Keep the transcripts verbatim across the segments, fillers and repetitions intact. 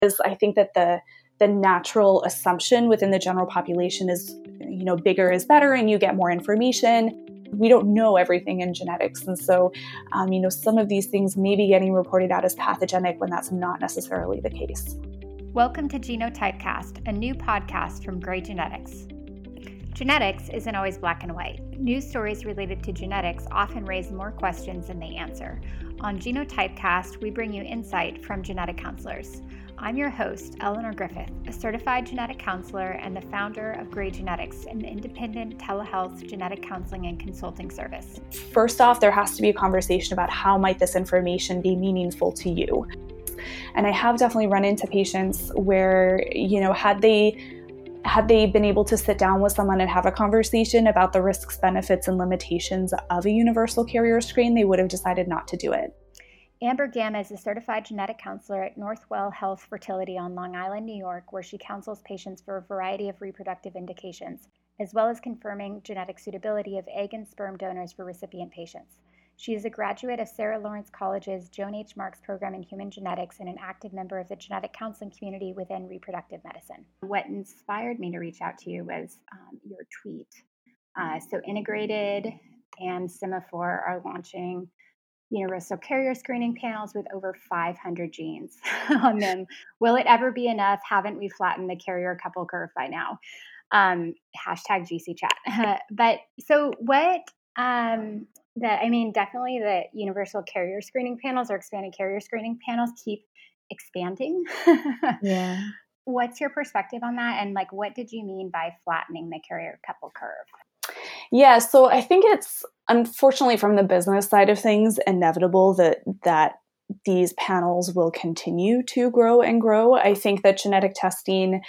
is I think that the the natural assumption within the general population is, you know, bigger is better and you get more information. We don't know everything in genetics. And so, um, you know, some of these things may be getting reported out as pathogenic when that's not necessarily the case. Welcome to Genotypecast, a new podcast from Gray Genetics. Genetics isn't always black and white. News stories related to genetics often raise more questions than they answer. On Genotypecast, we bring you insight from genetic counselors. I'm your host, Eleanor Griffith, a certified genetic counselor and the founder of Gray Genetics, an independent telehealth genetic counseling and consulting service. First off, there has to be a conversation about how might this information be meaningful to you. And I have definitely run into patients where, you know, had they had they been able to sit down with someone and have a conversation about the risks, benefits, and limitations of a universal carrier screen, they would have decided not to do it. Amber Gamma is a certified genetic counselor at Northwell Health Fertility on Long Island, New York, where she counsels patients for a variety of reproductive indications, as well as confirming genetic suitability of egg and sperm donors for recipient patients. She is a graduate of Sarah Lawrence College's Joan H. Marks program in human genetics and an active member of the genetic counseling community within reproductive medicine. What inspired me to reach out to you was um, your tweet. Uh, so Integrated and Semaphore are launching universal carrier screening panels with over five hundred genes on them. Will it ever be enough? Haven't we flattened the carrier couple curve by now? Um, hashtag G C chat. But so what, um, the, I mean, definitely the universal carrier screening panels or expanded carrier screening panels keep expanding. Yeah. What's your perspective on that? And like, what did you mean by flattening the carrier couple curve? Yeah, so I think it's unfortunately from the business side of things inevitable that that these panels will continue to grow and grow. I think that genetic testing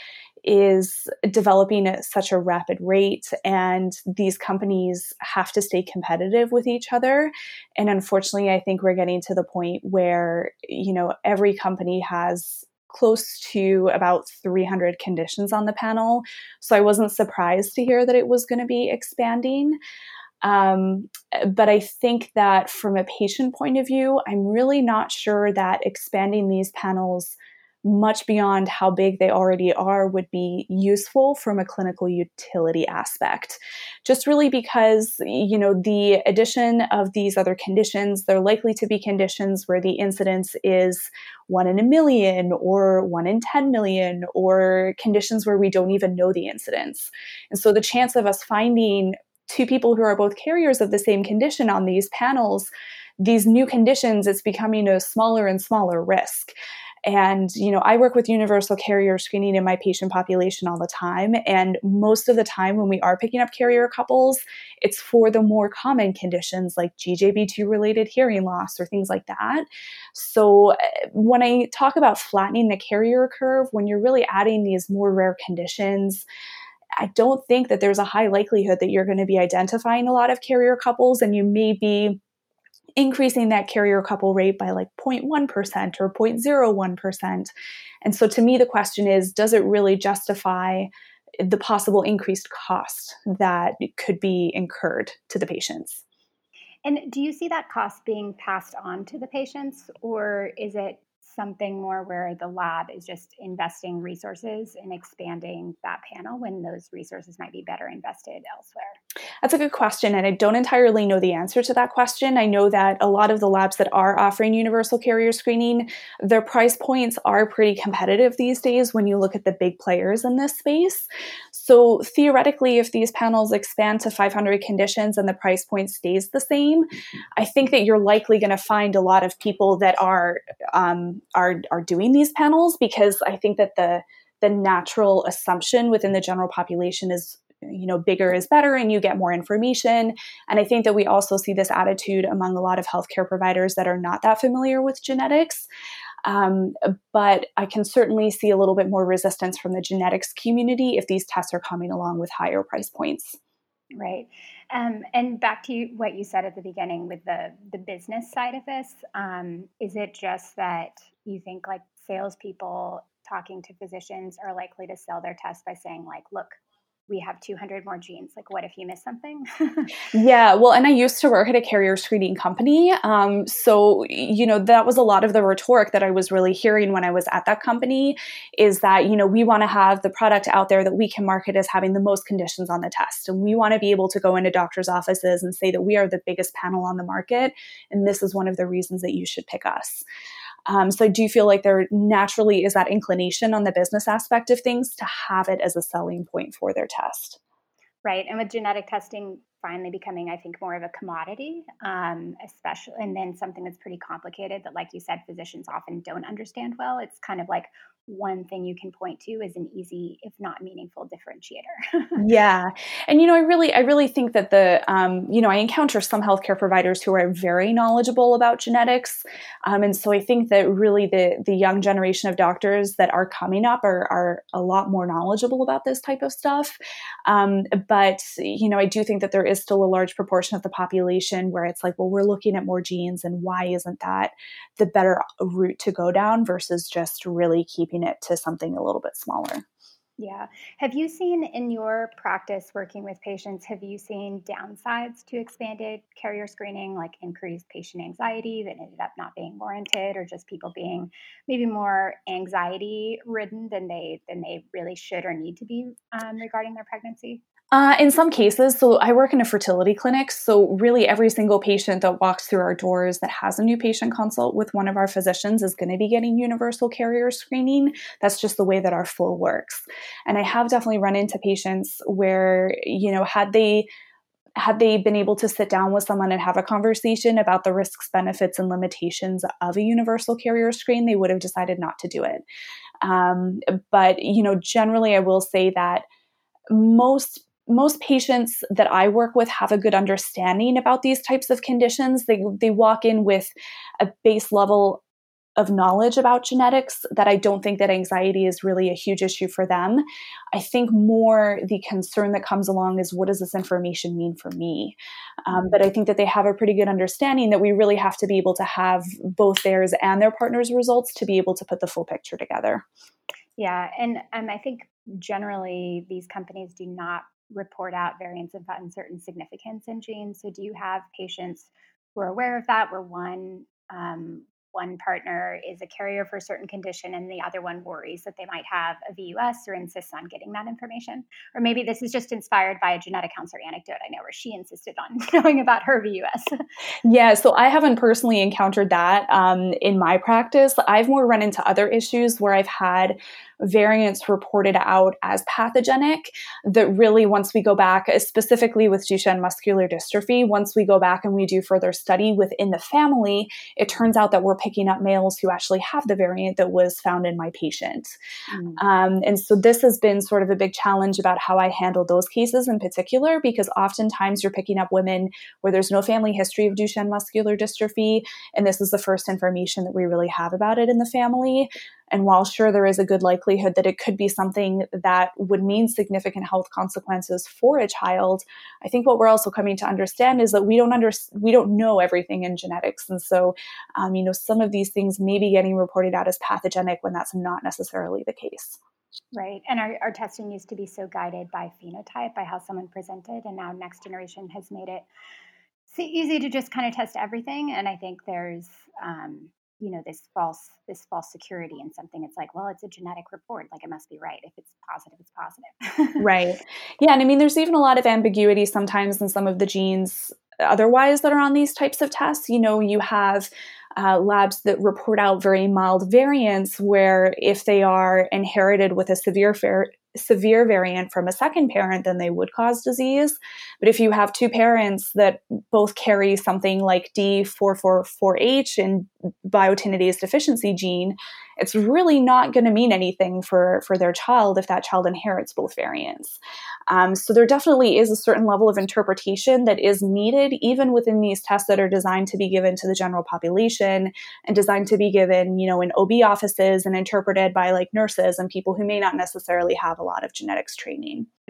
is developing at such a rapid rate, and these companies have to stay competitive with each other. And unfortunately, I think we're getting to the point where, you know, every company has close to about three hundred conditions on the panel. So I wasn't surprised to hear that it was going to be expanding. Um, but I think that from a patient point of view, I'm really not sure that expanding these panels much beyond how big they already are would be useful from a clinical utility aspect. Just really because, you know, the addition of these other conditions, they're likely to be conditions where the incidence is one in a million or one in ten million, or conditions where we don't even know the incidence. And so the chance of us finding two people who are both carriers of the same condition on these panels, these new conditions, it's becoming a smaller and smaller risk. And, you know, I work with universal carrier screening in my patient population all the time. And most of the time when we are picking up carrier couples, it's for the more common conditions like G J B two related hearing loss or things like that. So when I talk about flattening the carrier curve, when you're really adding these more rare conditions, I don't think that there's a high likelihood that you're going to be identifying a lot of carrier couples, and you may be increasing that carrier couple rate by like zero point one percent or zero point zero one percent. And so to me, the question is, does it really justify the possible increased cost that could be incurred to the patients? And do you see that cost being passed on to the patients, or is it something more where the lab is just investing resources and expanding that panel when those resources might be better invested elsewhere? That's a good question, and I don't entirely know the answer to that question. I know that a lot of the labs that are offering universal carrier screening, their price points are pretty competitive these days when you look at the big players in this space. So theoretically, if these panels expand to five hundred conditions and the price point stays the same, I think that you're likely going to find a lot of people that are um, are are doing these panels, because I think that the the natural assumption within the general population is, you know, bigger is better and you get more information. And I think that we also see this attitude among a lot of healthcare providers that are not that familiar with genetics. Um, but I can certainly see a little bit more resistance from the genetics community if these tests are coming along with higher price points. Right. Um, and back to you, what you said at the beginning with the, the business side of this, um, is it just that you think like salespeople talking to physicians are likely to sell their test by saying like, look, we have two hundred more genes. Like, what if you miss something? Yeah, well, and I used to work at a carrier screening company. Um, so, you know, that was a lot of the rhetoric that I was really hearing when I was at that company is that, you know, we want to have the product out there that we can market as having the most conditions on the test. And we want to be able to go into doctors' offices and say that we are the biggest panel on the market. And this is one of the reasons that you should pick us. Um, so I do feel like there naturally is that inclination on the business aspect of things to have it as a selling point for their test. Right. And with genetic testing finally becoming, I think, more of a commodity, um, especially, and then something that's pretty complicated that, like you said, physicians often don't understand well. It's kind of like one thing you can point to is an easy, if not meaningful, differentiator. Yeah. And, you know, I really, I really think that the, um, you know, I encounter some healthcare providers who are very knowledgeable about genetics. Um, and so I think that really the, the young generation of doctors that are coming up are, are a lot more knowledgeable about this type of stuff. Um, but, you know, I do think that there is still a large proportion of the population where it's like, well, we're looking at more genes and why isn't that the better route to go down versus just really keeping it to something a little bit smaller. Yeah. Have you seen in your practice working with patients, have you seen downsides to expanded carrier screening, like increased patient anxiety that ended up not being warranted, or just people being maybe more anxiety ridden than they than they really should or need to be um, regarding their pregnancy? Uh, in some cases, so I work in a fertility clinic, so really every single patient that walks through our doors that has a new patient consult with one of our physicians is going to be getting universal carrier screening. That's just the way that our flow works. And I have definitely run into patients where, you know, had they had they been able to sit down with someone and have a conversation about the risks, benefits, and limitations of a universal carrier screen, they would have decided not to do it. Um, but, you know, generally, I will say that most most patients that I work with have a good understanding about these types of conditions. They they walk in with a base level of knowledge about genetics that I don't think that anxiety is really a huge issue for them. I think more the concern that comes along is, what does this information mean for me? Um, but I think that they have a pretty good understanding that we really have to be able to have both theirs and their partner's results to be able to put the full picture together. Yeah, and um, I think generally these companies do not report out variants of uncertain significance in genes. So, do you have patients who are aware of that, where one um, one partner is a carrier for a certain condition and the other one worries that they might have a V U S or insists on getting that information? Or maybe this is just inspired by a genetic counselor anecdote I know where she insisted on knowing about her V U S. Yeah, so I haven't personally encountered that um, in my practice. I've more run into other issues where I've had variants reported out as pathogenic that really, once we go back, specifically with Duchenne muscular dystrophy, once we go back and we do further study within the family, it turns out that we're picking up males who actually have the variant that was found in my patient. Mm. Um, and so this has been sort of a big challenge about how I handle those cases in particular, because oftentimes you're picking up women where there's no family history of Duchenne muscular dystrophy, and this is the first information that we really have about it in the family. And while sure, there is a good likelihood that it could be something that would mean significant health consequences for a child, I think what we're also coming to understand is that we don't under, we don't know everything in genetics. And so, um, you know, some of these things may be getting reported out as pathogenic when that's not necessarily the case. Right. And our, our testing used to be so guided by phenotype, by how someone presented. And now Next Generation has made it so easy to just kind of test everything. And I think there's, um, you know, this false, this false security in something. It's like, well, it's a genetic report. Like, it must be right. If it's positive, it's positive. Right. Yeah. And I mean, there's even a lot of ambiguity sometimes in some of the genes otherwise that are on these types of tests. You know, you have uh, labs that report out very mild variants where if they are inherited with a severe fair, severe variant from a second parent, then they would cause disease. But if you have two parents that both carry something like D four forty-four H and biotinidase deficiency gene, it's really not going to mean anything for, for their child if that child inherits both variants. Um, so there definitely is a certain level of interpretation that is needed, even within these tests that are designed to be given to the general population and designed to be given, you know, in O B offices and interpreted by like nurses and people who may not necessarily have a lot of genetics training.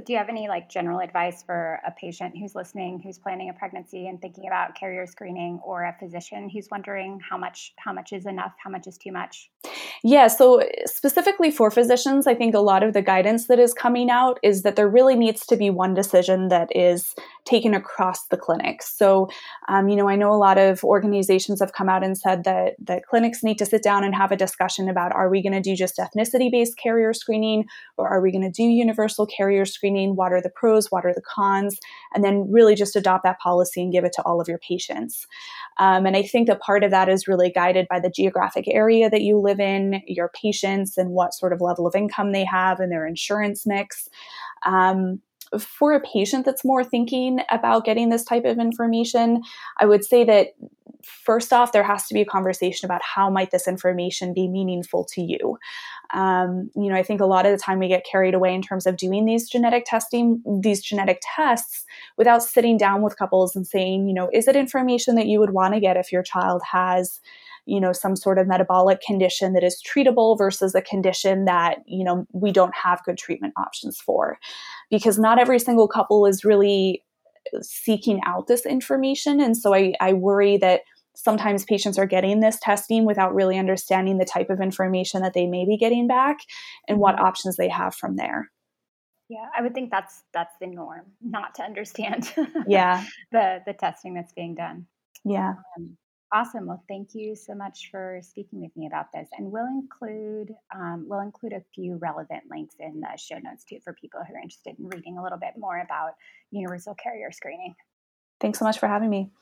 Do you have any like general advice for a patient who's listening, who's planning a pregnancy and thinking about carrier screening, or a physician who's wondering how much how much is enough, how much is too much? Yeah, so specifically for physicians, I think a lot of the guidance that is coming out is that there really needs to be one decision that is taken across the clinics. So, um, you know, I know a lot of organizations have come out and said that that clinics need to sit down and have a discussion about, are we going to do just ethnicity-based carrier screening, or are we going to do universal carrier screening? What are the pros? What are the cons? And then really just adopt that policy and give it to all of your patients. Um, and I think that part of that is really guided by the geographic area that you live in, your patients, and what sort of level of income they have and their insurance mix. Um, for a patient that's more thinking about getting this type of information, I would say that first off, there has to be a conversation about how might this information be meaningful to you. Um, you know, I think a lot of the time we get carried away in terms of doing these genetic testing, these genetic tests, without sitting down with couples and saying, you know, is it information that you would want to get if your child has, you know, some sort of metabolic condition that is treatable versus a condition that, you know, we don't have good treatment options for? Because not every single couple is really seeking out this information. And so I, I worry that sometimes patients are getting this testing without really understanding the type of information that they may be getting back and what options they have from there. Yeah, I would think that's that's the norm, not to understand Yeah. the the testing that's being done. Yeah. Um, awesome. Well, thank you so much for speaking with me about this, and we'll include um, we'll include a few relevant links in the show notes too for people who are interested in reading a little bit more about universal carrier screening. Thanks so much for having me.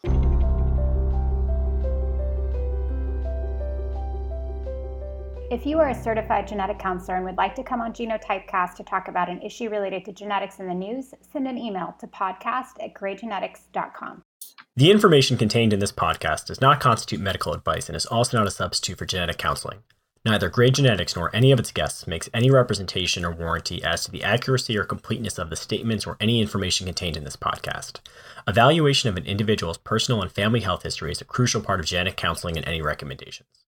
If you are a certified genetic counselor and would like to come on Genotypecast to talk about an issue related to genetics in the news, send an email to podcast at gray genetics dot com. The information contained in this podcast does not constitute medical advice and is also not a substitute for genetic counseling. Neither Gray Genetics nor any of its guests makes any representation or warranty as to the accuracy or completeness of the statements or any information contained in this podcast. Evaluation of an individual's personal and family health history is a crucial part of genetic counseling and any recommendations.